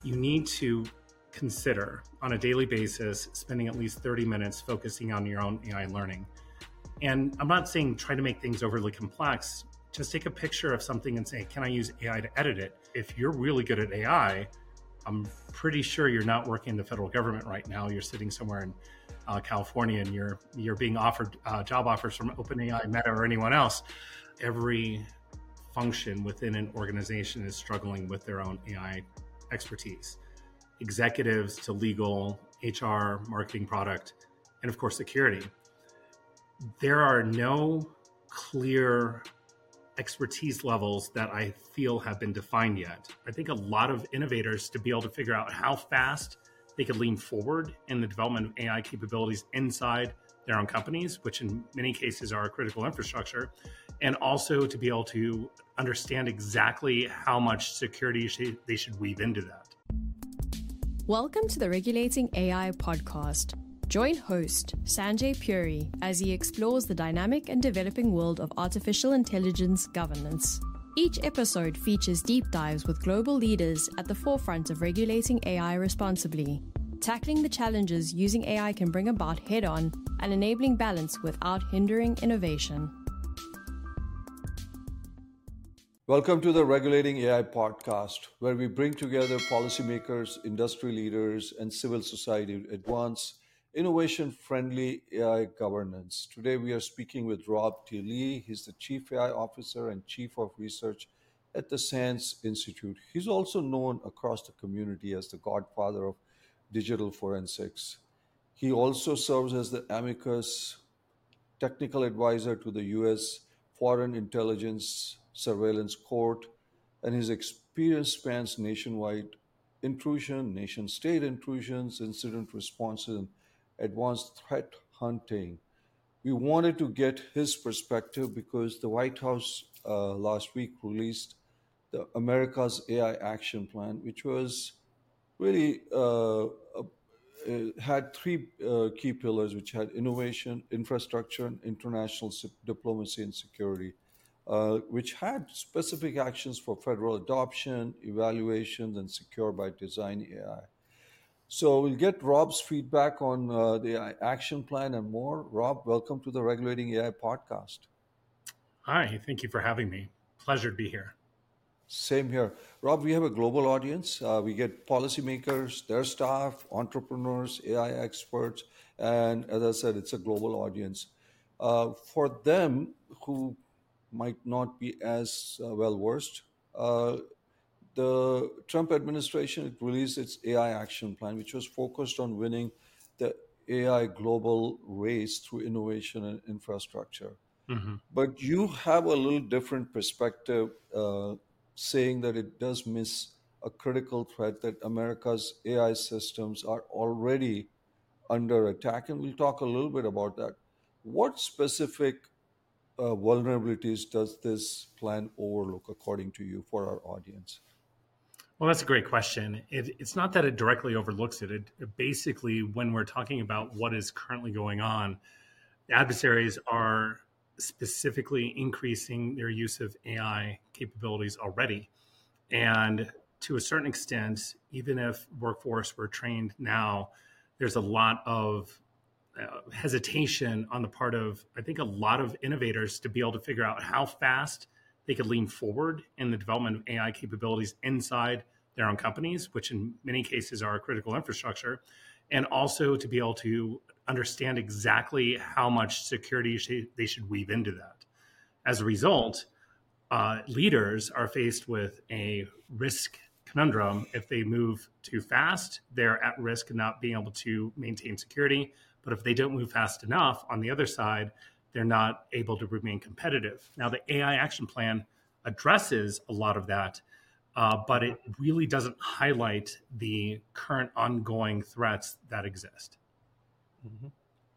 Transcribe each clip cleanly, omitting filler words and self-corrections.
you need to consider on a daily basis spending at least 30 minutes focusing on your own AI learning. And I'm not saying try to make things overly complex. Just take a picture of something and say, can I use AI to edit it? If you're really good at AI, I'm pretty sure you're not working in the federal government right now. You're sitting somewhere in California and you're being offered job offers from OpenAI, Meta, or anyone else. Every function within an organization is struggling with their own AI expertise. Executives to legal, HR, marketing, product, and of course, security. There are no clear expertise levels that I feel have been defined yet. I think a lot of innovators to be able to figure out how fast they could lean forward in the development of AI capabilities inside their own companies, which in many cases are critical infrastructure, and also to be able to understand exactly how much security they should weave into that. Welcome to the Regulating AI podcast. Join host Sanjay Puri as he explores the dynamic and developing world of artificial intelligence governance. Each episode features deep dives with global leaders at the forefront of regulating AI responsibly, tackling the challenges using AI can bring about head-on and enabling balance without hindering innovation. Welcome to the Regulating AI podcast, where we bring together policymakers, industry leaders, and civil society to advance innovation-friendly AI governance. Today, we are speaking with Rob T. Lee. He's the Chief AI Officer and Chief of Research at the SANS Institute. He's also known across the community as the godfather of digital forensics. He also serves as the amicus technical advisor to the U.S. Foreign Intelligence Surveillance Court, and his experience spans nationwide intrusion, nation-state intrusions, incident responses, and advanced threat hunting. We wanted to get his perspective because the White House last week released the America's AI Action Plan, which was really had three key pillars, which had innovation, infrastructure, and international diplomacy and security, which had specific actions for federal adoption, evaluations, and secure by design AI. So we'll get Rob's feedback on the AI action plan and more. Rob, welcome to the Regulating AI podcast. Hi, thank you for having me. Pleasure to be here. Same here. Rob, we have a global audience. We get policymakers, their staff, entrepreneurs, AI experts, and as I said, it's a global audience. For them who might not be as well-versed, the Trump administration released its AI action plan, which was focused on winning the AI global race through innovation and infrastructure. Mm-hmm. But you have a little different perspective, saying that it does miss a critical threat, that America's AI systems are already under attack. And we'll talk a little bit about that. What specific vulnerabilities does this plan overlook, according to you, for our audience? Well, that's a great question. It's not that it directly overlooks it. It basically, when we're talking about what is currently going on, the adversaries are specifically increasing their use of AI capabilities already. And to a certain extent, even if workforce were trained now, there's a lot of hesitation on the part of, I think, a lot of innovators to be able to figure out how fast they could lean forward in the development of AI capabilities inside their own companies, which in many cases are critical infrastructure, and also to be able to understand exactly how much security they should weave into that. As a result, leaders are faced with a risk conundrum. If they move too fast, they're at risk of not being able to maintain security. But if they don't move fast enough, on the other side, they're not able to remain competitive. Now, the AI Action Plan addresses a lot of that, but it really doesn't highlight the current ongoing threats that exist. Mm-hmm.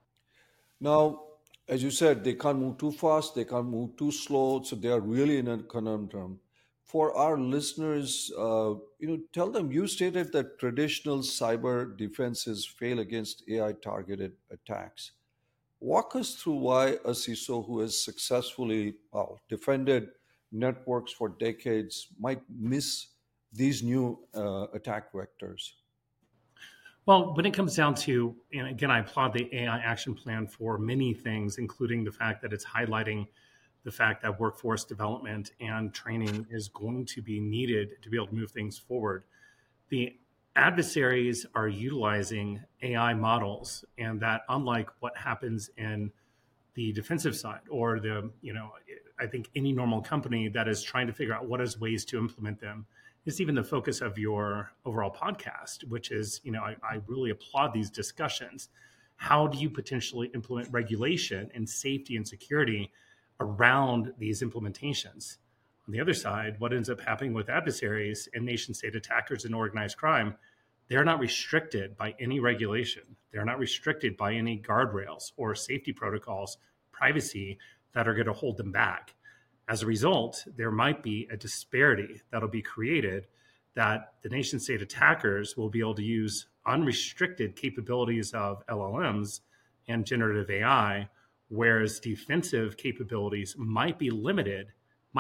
Now, as you said, they can't move too fast, they can't move too slow, so they are really in a conundrum. For our listeners, tell them, you stated that traditional cyber defenses fail against AI-targeted attacks. Walk us through why a CISO who has successfully defended networks for decades might miss these new attack vectors? Well, when it comes down to, and again, I applaud the AI action plan for many things, including the fact that it's highlighting the fact that workforce development and training is going to be needed to be able to move things forward. The adversaries are utilizing AI models, and that, unlike what happens in the defensive side or I think any normal company that is trying to figure out what is ways to implement them, is even the focus of your overall podcast, which is, I really applaud these discussions. How do you potentially implement regulation and safety and security around these implementations? On the other side, what ends up happening with adversaries and nation state attackers and organized crime, they're not restricted by any regulation. They're not restricted by any guardrails or safety protocols, privacy that are going to hold them back. As a result, there might be a disparity that'll be created that the nation state attackers will be able to use unrestricted capabilities of LLMs and generative AI, whereas defensive capabilities might be limited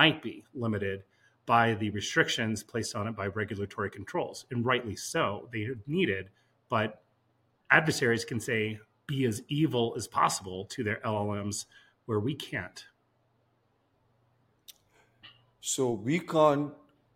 by the restrictions placed on it by regulatory controls. And rightly so, they are needed, but adversaries can say, be as evil as possible to their LLMs where we can't. So we can't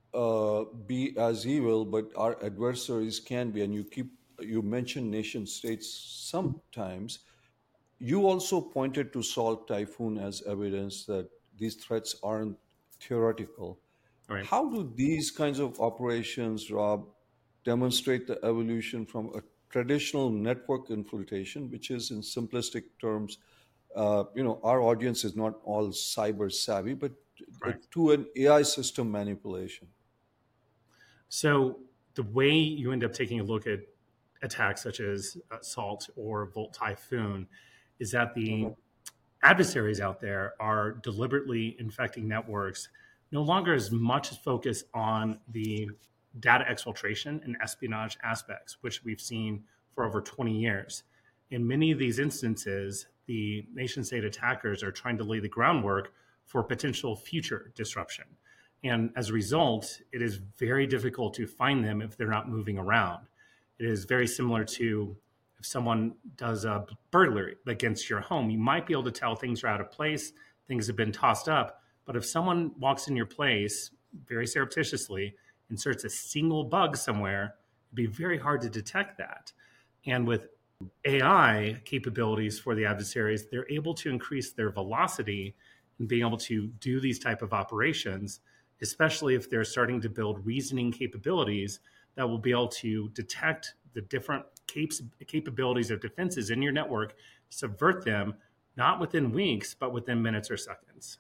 be as evil, but our adversaries can be. And you mentioned nation states sometimes. You also pointed to Salt Typhoon as evidence that these threats aren't theoretical. Right. How do these kinds of operations, Rob, demonstrate the evolution from a traditional network infiltration, which is in simplistic terms, our audience is not all cyber savvy, but Right. to an AI system manipulation? So the way you end up taking a look at attacks such as Salt or Volt Typhoon is that the adversaries out there are deliberately infecting networks, no longer as much focus on the data exfiltration and espionage aspects, which we've seen for over 20 years. In many of these instances, the nation state attackers are trying to lay the groundwork for potential future disruption. And as a result, it is very difficult to find them if they're not moving around. It is very similar to if someone does a burglary against your home, you might be able to tell things are out of place, things have been tossed up. But if someone walks in your place very surreptitiously, inserts a single bug somewhere, it'd be very hard to detect that. And with AI capabilities for the adversaries, they're able to increase their velocity in being able to do these type of operations, especially if they're starting to build reasoning capabilities that will be able to detect the different capabilities of defenses in your network, subvert them, not within weeks, but within minutes or seconds.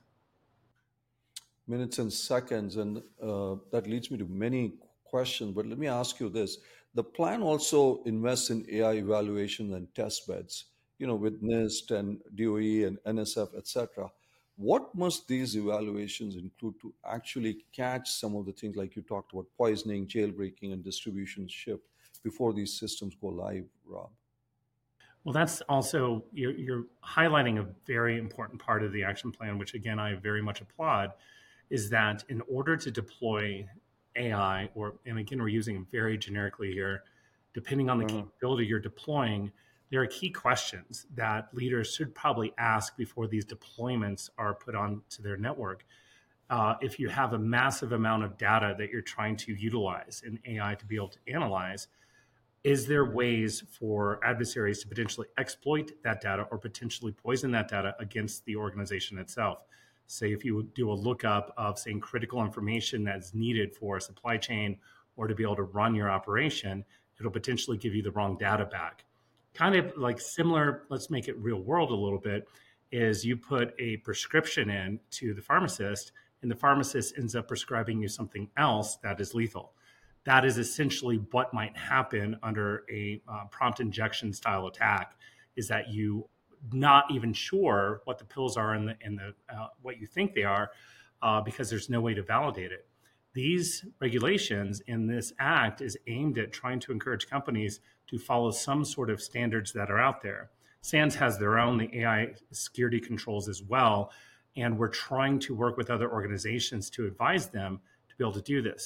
Minutes and seconds. And that leads me to many questions. But let me ask you this. The plan also invests in AI evaluation and test beds, with NIST and DOE and NSF, etc. What must these evaluations include to actually catch some of the things like you talked about, poisoning, jailbreaking, and distribution shift before these systems go live, Rob? Well, that's also, you're highlighting a very important part of the action plan, which again, I very much applaud, is that in order to deploy AI, and again, we're using it very generically here, depending on the capability you're deploying, there are key questions that leaders should probably ask before these deployments are put onto their network. If you have a massive amount of data that you're trying to utilize in AI to be able to analyze, is there ways for adversaries to potentially exploit that data or potentially poison that data against the organization itself? Say if you do a lookup of, saying, critical information that's needed for a supply chain or to be able to run your operation, it'll potentially give you the wrong data back. Kind of like similar, let's make it real world a little bit, is you put a prescription in to the pharmacist and the pharmacist ends up prescribing you something else that is lethal. That is essentially what might happen under a prompt injection style attack, is that you not even sure what the pills are in the what you think they are, because there's no way to validate it. These regulations in this act is aimed at trying to encourage companies to follow some sort of standards that are out there. SANS has their own, the AI security controls as well, and we're trying to work with other organizations to advise them to be able to do this.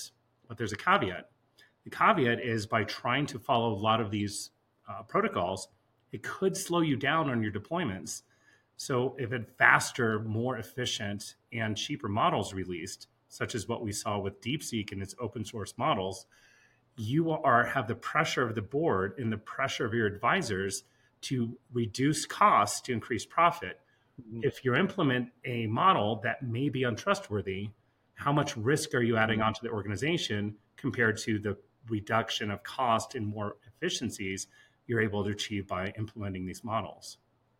but there's a caveat. The caveat is by trying to follow a lot of these protocols, it could slow you down on your deployments. So if a faster, more efficient, and cheaper models released, such as what we saw with DeepSeek and its open source models, you have the pressure of the board and the pressure of your advisors to reduce costs to increase profit. Mhm. If you implement a model that may be untrustworthy, how much risk are you adding onto the organization compared to the reduction of cost and more efficiencies you're able to achieve by implementing these models?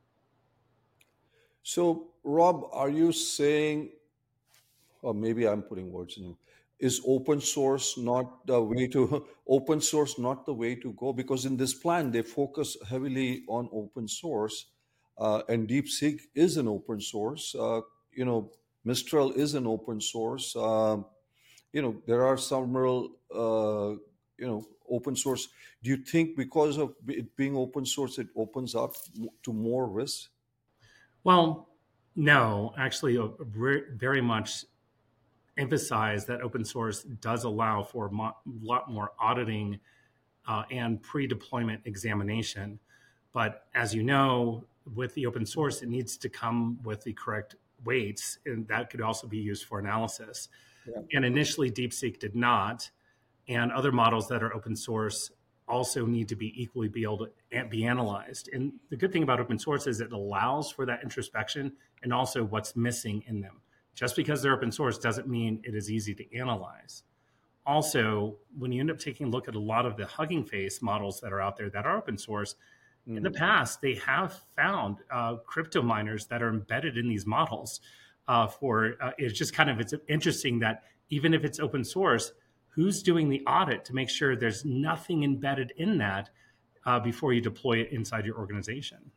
So, Rob, are you saying, or maybe I'm putting words in you, is open source not the way to open source not the way to go? Because in this plan they focus heavily on open source, and DeepSeek is an open source. You know, Mistral is an open source. You know, there are several open source. Do you think because of it being open source, it opens up to more risk? Well, no, actually, very much emphasize that open source does allow for a lot more auditing and pre-deployment examination. But as you know, with the open source, it needs to come with the correct weights, and that could also be used for analysis. Yeah. And initially, DeepSeek did not, and other models that are open source also need to be equally be able to be analyzed. And the good thing about open source is it allows for that introspection and also what's missing in them. Just because they're open source doesn't mean it is easy to analyze. Also, when you end up taking a look at a lot of the Hugging Face models that are out there that are open source, in the past, they have found crypto miners that are embedded in these models. It's just it's interesting that even if it's open source, who's doing the audit to make sure there's nothing embedded in that before you deploy it inside your organization?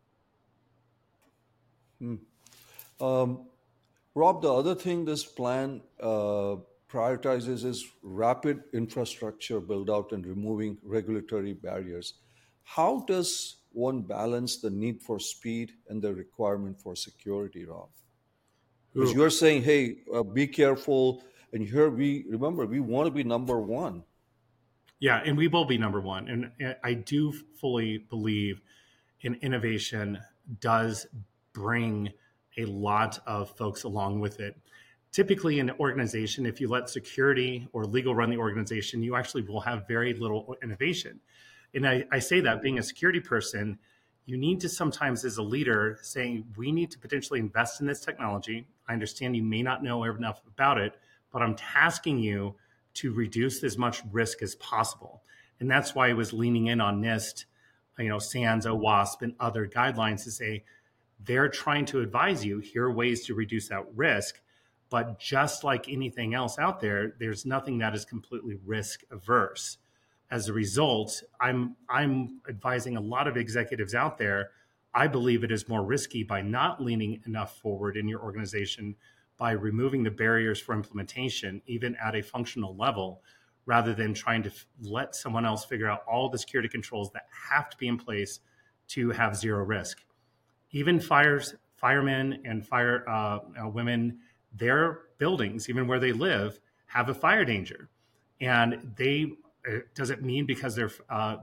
Rob, the other thing this plan prioritizes is rapid infrastructure build out and removing regulatory barriers. How does one balance the need for speed and the requirement for security, Rob? Because Ooh. you're saying, hey, be careful. And here we want to be number one. Yeah, and we will be number one. And I do fully believe in innovation does bring a lot of folks along with it. Typically, in an organization, if you let security or legal run the organization, you actually will have very little innovation. And I say that being a security person, you need to sometimes, as a leader, saying, we need to potentially invest in this technology. I understand you may not know enough about it, but I'm tasking you to reduce as much risk as possible. And that's why I was leaning in on NIST, SANS, OWASP, and other guidelines to say they're trying to advise you, here are ways to reduce that risk. But just like anything else out there, there's nothing that is completely risk averse. As a result, I'm advising a lot of executives out there. I believe it is more risky by not leaning enough forward in your organization, by removing the barriers for implementation, even at a functional level, rather than trying to let someone else figure out all the security controls that have to be in place to have zero risk. Even firemen and fire women, their buildings, even where they live, have a fire danger, and does it mean because they're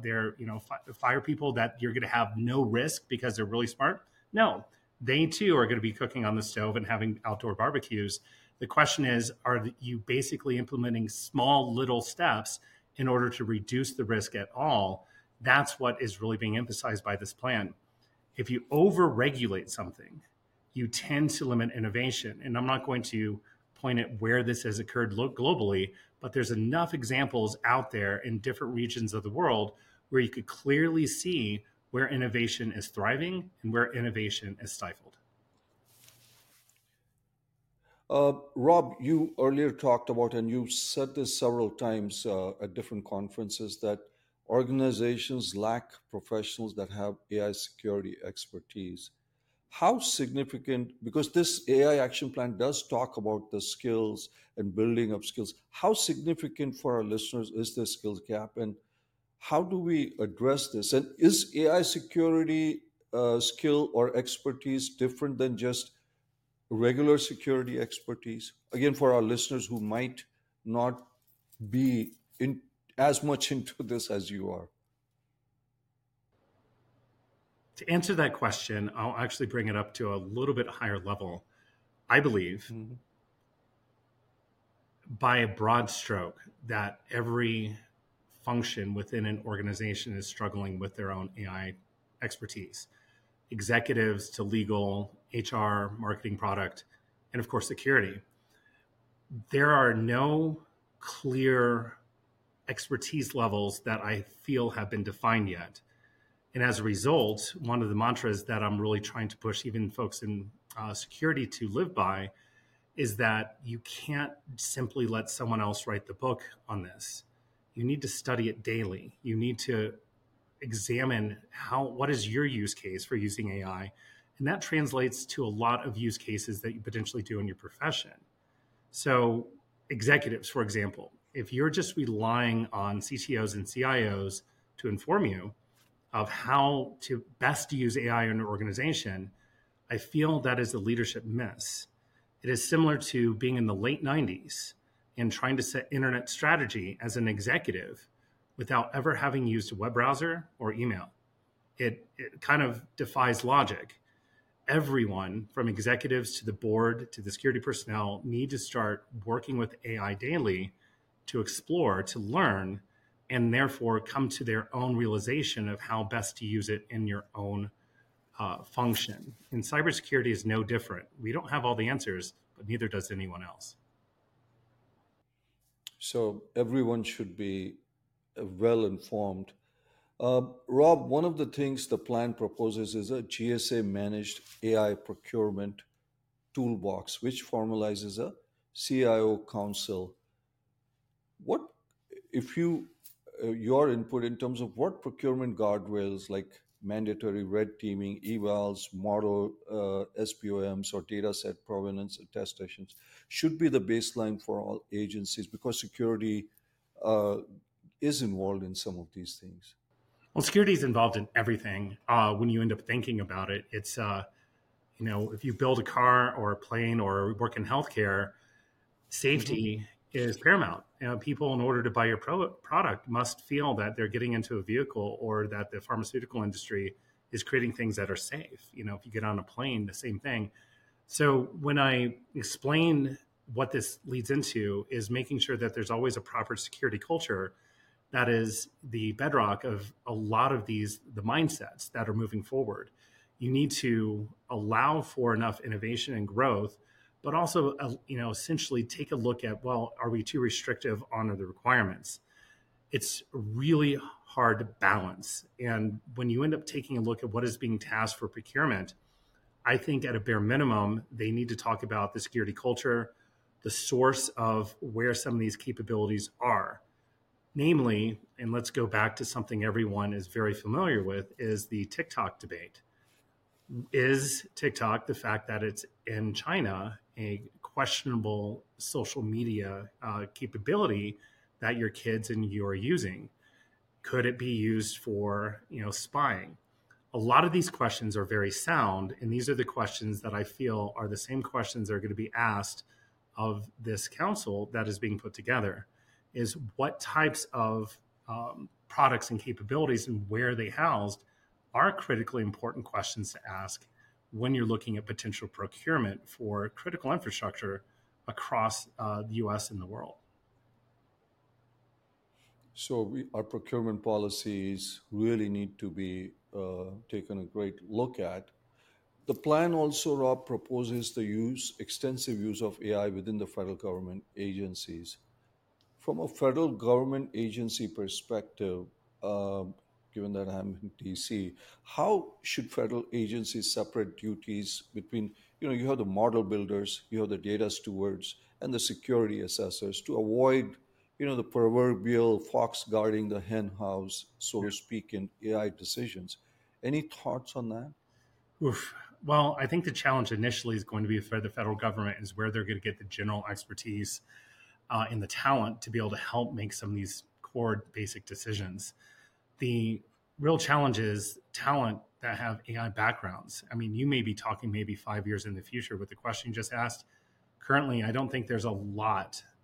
fire people that you're going to have no risk because they're really smart? No, they too are going to be cooking on the stove and having outdoor barbecues. The question is, are you basically implementing small little steps in order to reduce the risk at all? That's what is really being emphasized by this plan. If you over-regulate something, you tend to limit innovation. And I'm not going to point at where this has occurred globally, but there's enough examples out there in different regions of the world where you could clearly see where innovation is thriving and where innovation is stifled. Rob, you earlier talked about, and you've said this several times at different conferences, that organizations lack professionals that have AI security expertise. How significant, because this AI action plan does talk about the skills and building up skills, how significant for our listeners is the skills gap, and how do we address this? And is AI security skill or expertise different than just regular security expertise? Again, for our listeners who might not be in as much into this as you are? To answer that question, I'll actually bring it up to a little bit higher level. I believe Mm-hmm. by a broad stroke that every function within an organization is struggling with their own AI expertise. Executives to legal, HR, marketing, product, and of course, security. There are no clear expertise levels that I feel have been defined yet. And as a result, one of the mantras that I'm really trying to push even folks in security to live by is that you can't simply let someone else write the book on this. You need to study it daily. You need to examine what is your use case for using AI. And that translates to a lot of use cases that you potentially do in your profession. So executives, for example, if you're just relying on CTOs and CIOs to inform you of how to best use AI in your organization, I feel that is a leadership miss. It is similar to being in the late 90s and trying to set internet strategy as an executive without ever having used a web browser or email. It kind of defies logic. Everyone from executives to the board to the security personnel need to start working with AI daily to explore, to learn, and therefore come to their own realization of how best to use it in your own function. And cybersecurity is no different. We don't have all the answers, but neither does anyone else. So everyone should be well informed. Rob, one of the things the plan proposes is a GSA managed AI procurement toolbox, which formalizes a CIO council. What, if you, your input in terms of what procurement guardrails like mandatory red teaming, evals, model SPOMs, or data set provenance attestations should be the baseline for all agencies because security uh, is involved in some of these things? Well, security is involved in everything. When you end up thinking about it, it's if you build a car or a plane or work in healthcare, Mm-hmm. safety is paramount. People, in order to buy your product, must feel that they're getting into a vehicle or that the pharmaceutical industry is creating things that are safe. If you get on a plane, the same thing. So when I explain what this leads into is making sure that there's always a proper security culture that is the bedrock of a lot of the mindsets that are moving forward. You need to allow for enough innovation and growth, but also, essentially take a look at, well, are we too restrictive on the requirements? It's really hard to balance. And when you end up taking a look at what is being tasked for procurement, I think at a bare minimum, they need to talk about the security culture, the source of where some of these capabilities are. Namely, and let's go back to something everyone is very familiar with, is the TikTok debate. Is TikTok, the fact that it's in China, a questionable social media capability that your kids and you are using? Could it be used for spying? A lot of these questions are very sound, and these are the questions that I feel are the same questions that are going to be asked of this council that is being put together. Is what types of products and capabilities and where they housed are critically important questions to ask when you're looking at potential procurement for critical infrastructure across the U.S. and the world. So our procurement policies really need to be taken a great look at. The plan also, Rob, proposes the extensive use of AI within the federal government agencies. From a federal government agency perspective, um, given that I'm in DC, how should federal agencies separate duties between, you have the model builders, you have the data stewards, and the security assessors to avoid, the proverbial fox guarding the hen house, so Yeah. to speak, in AI decisions. Any thoughts on that? Oof. Well, I think the challenge initially is going to be for the federal government is where they're going to get the general expertise and the talent to be able to help make some of these core basic decisions. The real challenge is talent that have AI backgrounds. I mean, you may be talking maybe 5 years in the future with the question you just asked. Currently, I don't think there's a lot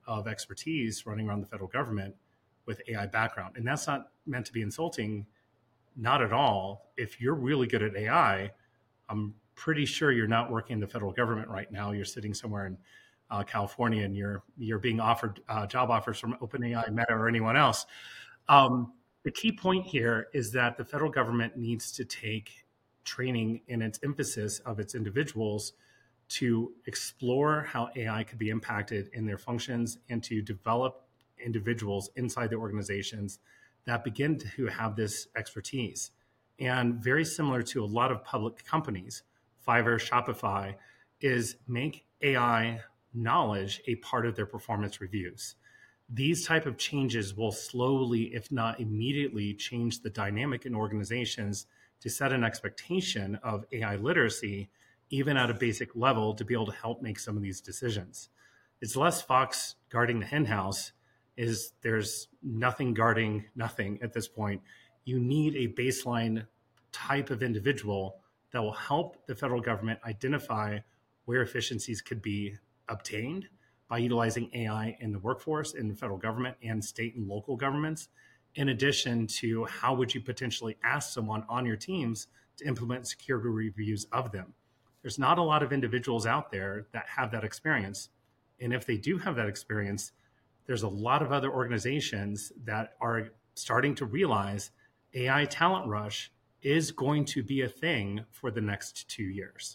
of expertise running around the federal government with AI background. And that's not meant to be insulting, not at all. If you're really good at AI, I'm pretty sure you're not working in the federal government right now. You're sitting somewhere in California, and you're being offered job offers from OpenAI, Meta, or anyone else. The key point here is that the federal government needs to take training in its emphasis of its individuals to explore how AI could be impacted in their functions and to develop individuals inside the organizations that begin to have this expertise. And very similar to a lot of public companies, Fiverr, Shopify, is make AI knowledge a part of their performance reviews. These type of changes will slowly, if not immediately, change the dynamic in organizations to set an expectation of AI literacy, even at a basic level, to be able to help make some of these decisions. It's less fox guarding the hen house. There's nothing guarding nothing at this point. You need a baseline type of individual that will help the federal government identify where efficiencies could be obtained by utilizing AI in the workforce, in the federal government and state and local governments. In addition to how would you potentially ask someone on your teams to implement security reviews of them? There's not a lot of individuals out there that have that experience. And if they do have that experience, there's a lot of other organizations that are starting to realize AI talent rush is going to be a thing for the next 2 years.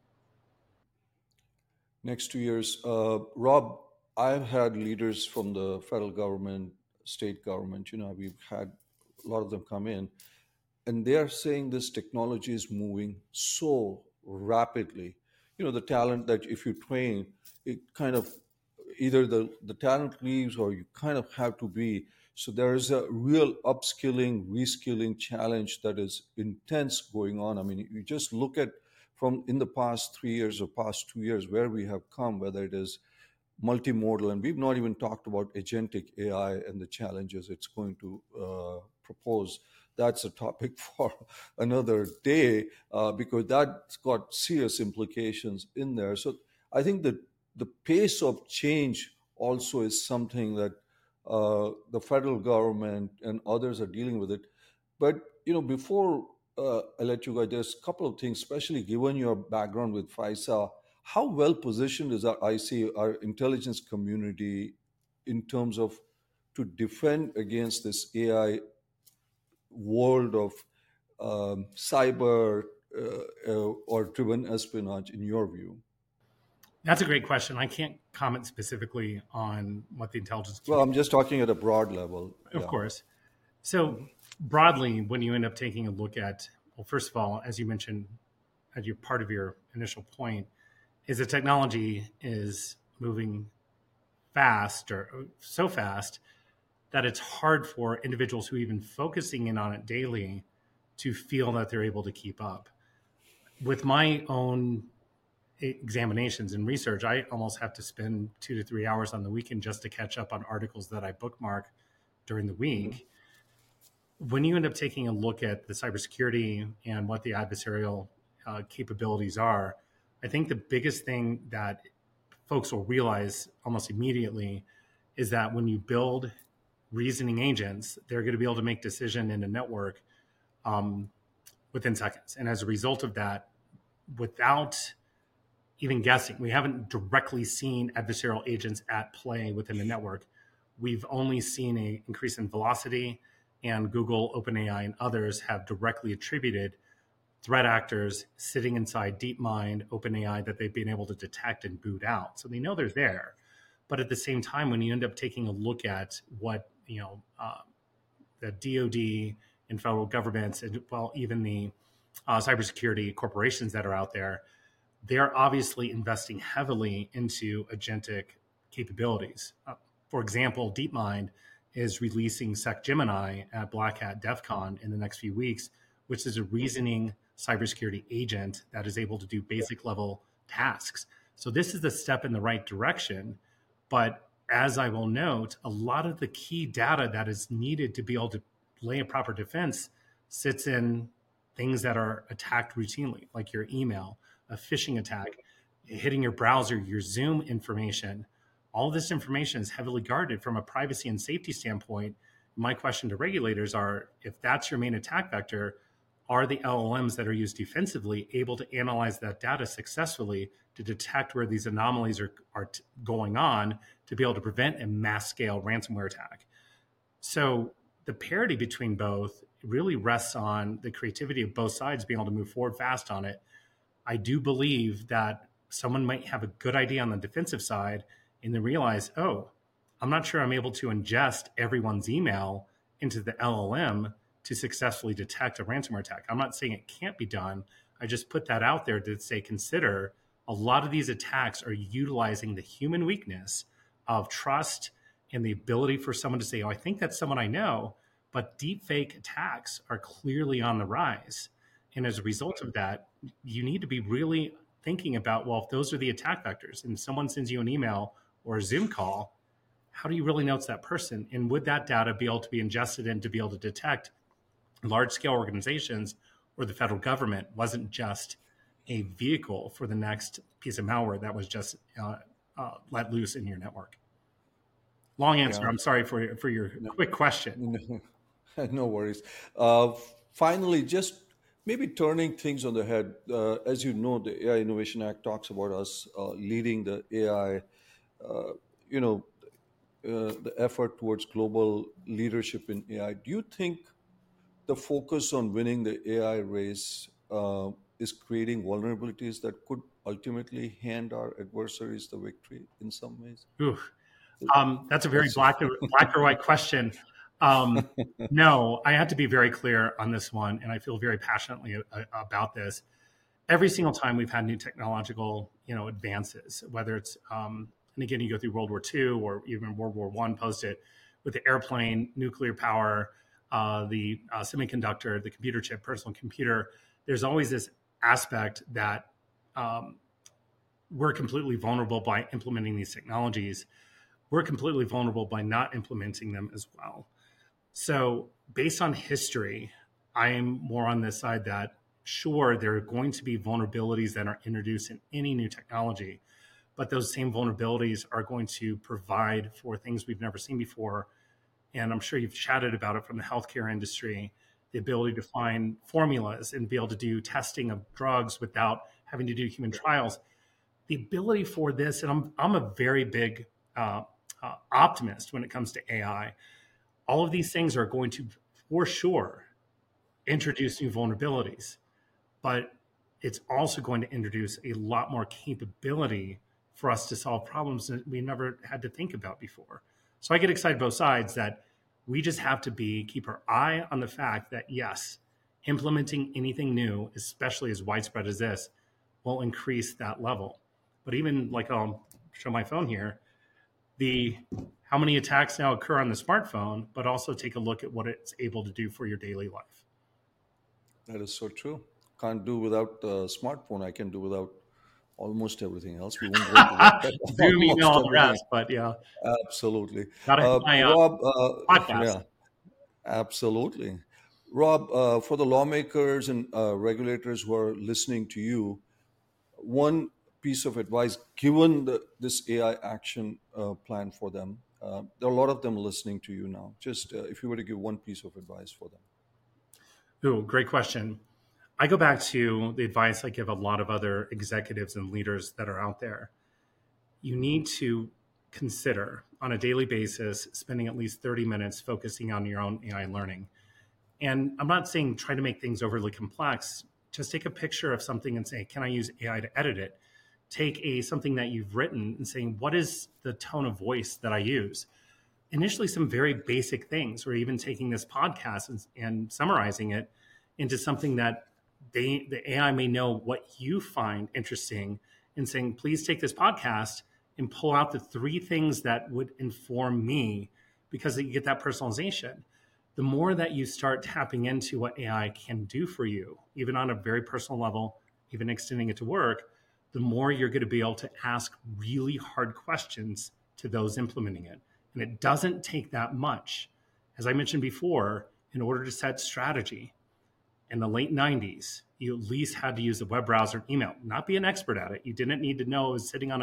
Next 2 years. Rob, I've had leaders from the federal government, state government, we've had a lot of them come in, and they're saying this technology is moving so rapidly. The talent that if you train, it kind of either the talent leaves or you kind of have to be. So there is a real upskilling, reskilling challenge that is intense going on. I mean, you just look at from in the past 3 years or past 2 years where we have come, whether it is multimodal, and we've not even talked about agentic AI and the challenges it's going to propose. That's a topic for another day because that's got serious implications in there. So I think that the pace of change also is something that the federal government and others are dealing with it. But before I let you go, there's a couple of things, especially given your background with FISA. How well positioned is our intelligence community in terms of to defend against this AI world of cyber or driven espionage, in your view? That's a great question. I can't comment specifically on what the intelligence. Well, I'm just talking at a broad level. Of course. So broadly, when you end up taking a look at, well, first of all, as you mentioned, as your part of your initial point, is the technology is moving fast or so fast that it's hard for individuals who are even focusing in on it daily to feel that they're able to keep up. With my own examinations and research, I almost have to spend 2 to 3 hours on the weekend just to catch up on articles that I bookmark during the week. When you end up taking a look at the cybersecurity and what the adversarial capabilities are, I think the biggest thing that folks will realize almost immediately is that when you build reasoning agents, they're going to be able to make decision in a network within seconds. And as a result of that, without even guessing, we haven't directly seen adversarial agents at play within the network. We've only seen an increase in velocity, and Google, OpenAI, and others have directly attributed threat actors sitting inside DeepMind, OpenAI, that they've been able to detect and boot out. So they know they're there. But at the same time, when you end up taking a look at what the DoD and federal governments, and well, even the cybersecurity corporations that are out there, they're obviously investing heavily into agentic capabilities. For example, DeepMind is releasing SecGemini at Black Hat DEF CON in the next few weeks, which is a reasoning cybersecurity agent that is able to do basic level tasks. So this is a step in the right direction. But as I will note, a lot of the key data that is needed to be able to lay a proper defense sits in things that are attacked routinely, like your email, a phishing attack, hitting your browser, your Zoom information. All this information is heavily guarded from a privacy and safety standpoint. My question to regulators are, if that's your main attack vector, are the LLMs that are used defensively able to analyze that data successfully to detect where these anomalies are going on to be able to prevent a mass scale ransomware attack? So the parity between both really rests on the creativity of both sides being able to move forward fast on it. I do believe that someone might have a good idea on the defensive side and then realize, oh, I'm not sure I'm able to ingest everyone's email into the LLM to successfully detect a ransomware attack. I'm not saying it can't be done. I just put that out there to say, consider a lot of these attacks are utilizing the human weakness of trust and the ability for someone to say, oh, I think that's someone I know, but deepfake attacks are clearly on the rise. And as a result of that, you need to be really thinking about, well, if those are the attack vectors and someone sends you an email or a Zoom call, how do you really know it's that person? And would that data be able to be ingested in to be able to detect large-scale organizations where the federal government wasn't just a vehicle for the next piece of malware that was just let loose in your network? Long answer. Yeah. I'm sorry for your quick question. No worries. Finally, just maybe turning things on the head. As you know, the AI Innovation Act talks about us leading the AI, the effort towards global leadership in AI. Do you think the focus on winning the AI race is creating vulnerabilities that could ultimately hand our adversaries the victory in some ways? Ooh. That's a very black or white question. No, I have to be very clear on this one, and I feel very passionately about this. Every single time we've had new technological, advances, whether it's, and again, you go through World War II or even World War I, post it with the airplane, nuclear power, the semiconductor, the computer chip, personal computer. There's always this aspect that we're completely vulnerable by implementing these technologies. We're completely vulnerable by not implementing them as well. So based on history, I'm more on this side that, sure, there are going to be vulnerabilities that are introduced in any new technology, but those same vulnerabilities are going to provide for things we've never seen before. And I'm sure you've chatted about it from the healthcare industry, the ability to find formulas and be able to do testing of drugs without having to do human trials. The ability for this, and I'm a very big optimist when it comes to AI. All of these things are going to, for sure, introduce new vulnerabilities, but it's also going to introduce a lot more capability for us to solve problems that we never had to think about before. So I get excited both sides that we just have to keep our eye on the fact that, yes, implementing anything new, especially as widespread as this, will increase that level. But even like I'll show my phone here, how many attacks now occur on the smartphone, but also take a look at what it's able to do for your daily life. That is so true. Can't do without the smartphone. I can do without almost everything else. We won't go into that. Zoom, email, all the rest, but yeah. Absolutely. Rob, podcast. Yeah, absolutely. Rob, for the lawmakers and regulators who are listening to you, one piece of advice, given this AI action plan for them, there are a lot of them listening to you now. Just if you were to give one piece of advice for them. Ooh, great question. I go back to the advice I give a lot of other executives and leaders that are out there. You need to consider on a daily basis spending at least 30 minutes focusing on your own AI learning. And I'm not saying try to make things overly complex. Just take a picture of something and say, can I use AI to edit it? Take something that you've written and saying, what is the tone of voice that I use? Initially, some very basic things, or even taking this podcast and summarizing it into something that the AI may know what you find interesting, and saying, please take this podcast and pull out the 3 things that would inform me, because you get that personalization. The more that you start tapping into what AI can do for you, even on a very personal level, even extending it to work, the more you're going to be able to ask really hard questions to those implementing it. And it doesn't take that much. As I mentioned before, in order to set strategy, in the late 90s, you at least had to use a web browser and email, not be an expert at it. You didn't need to know it was sitting on a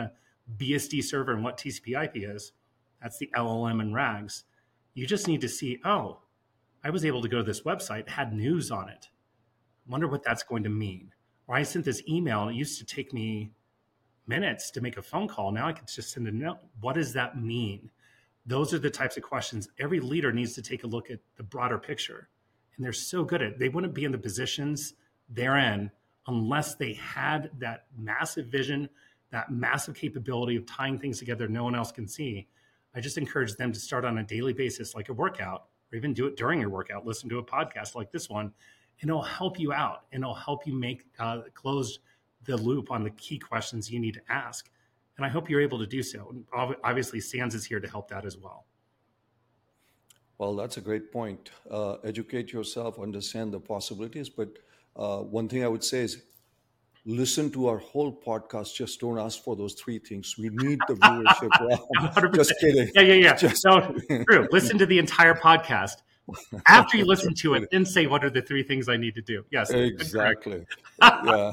BSD server and what TCP/IP is. That's the LLM and RAGs. You just need to see, oh, I was able to go to this website, it had news on it. Wonder what that's going to mean. Or I sent this email and it used to take me minutes to make a phone call. Now I can just send a note. What does that mean? Those are the types of questions every leader needs to take a look at the broader picture. And they're so good at it. They wouldn't be in the positions they're in unless they had that massive vision, that massive capability of tying things together no one else can see. I just encourage them to start on a daily basis, like a workout, or even do it during your workout. Listen to a podcast like this one, and it'll help you out, and it'll help you make close the loop on the key questions you need to ask. And I hope you're able to do so. And obviously, SANS is here to help that as well. Well, that's a great point. Educate yourself, understand the possibilities. But one thing I would say is listen to our whole podcast. Just don't ask for those three things. We need the viewership. Wow. Just kidding. Yeah. True. Listen to the entire podcast. After you listen to it, then say, what are the three things I need to do? Yes. Exactly. Yeah.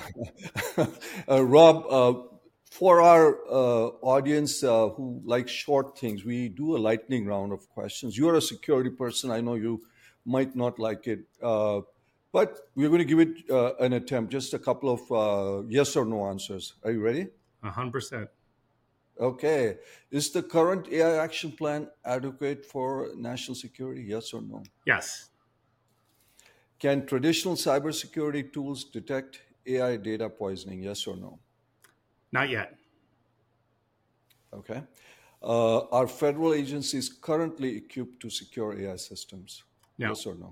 Rob, for our audience who like short things, we do a lightning round of questions. You're a security person. I know you might not like it, but we're going to give it an attempt. Just a couple of yes or no answers. Are you ready? 100%. Okay. Is the current AI action plan adequate for national security? Yes or no? Yes. Can traditional cybersecurity tools detect AI data poisoning? Yes or no? Not yet. Okay. Are federal agencies currently equipped to secure AI systems? No. Yes or no?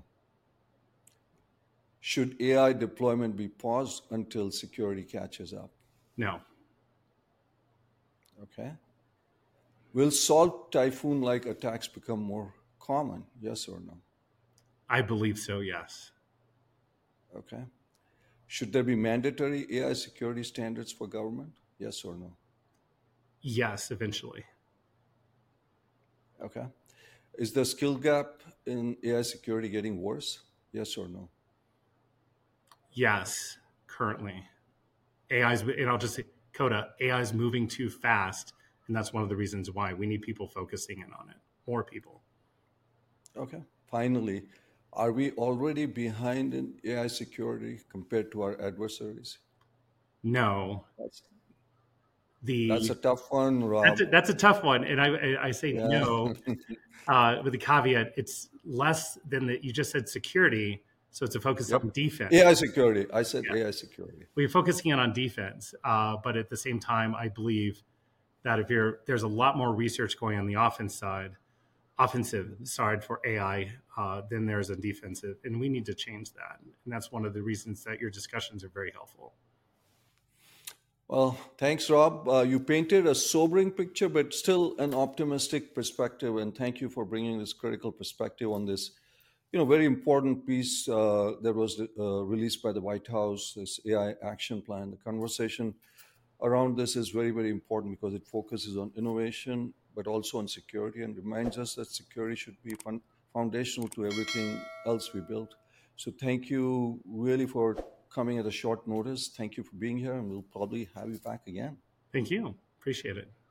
Should AI deployment be paused until security catches up? No. Okay. Will Salt Typhoon-like attacks become more common? Yes or no? I believe so, yes. Okay. Should there be mandatory AI security standards for government? Yes or no? Yes, eventually. Okay. Is the skill gap in AI security getting worse? Yes or no? Yes, currently. And I'll just say, Coda, AI is moving too fast. And that's one of the reasons why we need people focusing in on it, more people. Okay. Finally, are we already behind in AI security compared to our adversaries? No. That's a tough one, Rob. That's a tough one. And I say no with the caveat, it's less than that. You just said security. So it's a focus on defense. AI security. I said AI security. We're focusing in on defense. But at the same time, I believe that there's a lot more research going on the offensive side for AI than there's a defensive. And we need to change that. And that's one of the reasons that your discussions are very helpful. Well, thanks, Rob. You painted a sobering picture, but still an optimistic perspective. And thank you for bringing this critical perspective on this, very important piece that was released by the White House, this AI action plan. The conversation around this is very, very important because it focuses on innovation, but also on security, and reminds us that security should be foundational to everything else we build. So thank you really for coming at a short notice. Thank you for being here, and we'll probably have you back again. Thank you. Appreciate it.